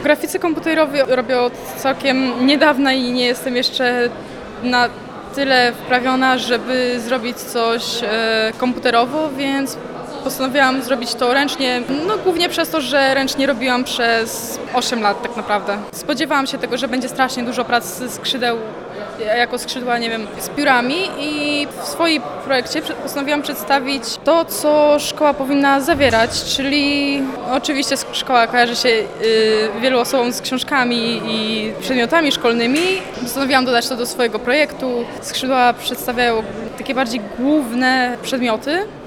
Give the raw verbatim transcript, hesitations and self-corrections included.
Graficy komputerowi robię od całkiem niedawna i nie jestem jeszcze na tyle wprawiona, żeby zrobić coś e, komputerowo, więc postanowiłam zrobić to ręcznie, no głównie przez to, że ręcznie robiłam przez osiem lat tak naprawdę. Spodziewałam się tego, że będzie strasznie dużo prac skrzydeł, jako skrzydła, nie wiem, z piórami i w swoim projekcie postanowiłam przedstawić to, co szkoła powinna zawierać, czyli oczywiście szkoła kojarzy się y, wielu osobom z książkami i przedmiotami szkolnymi. Postanowiłam dodać to do swojego projektu. Skrzydła przedstawiają takie bardziej główne przedmioty.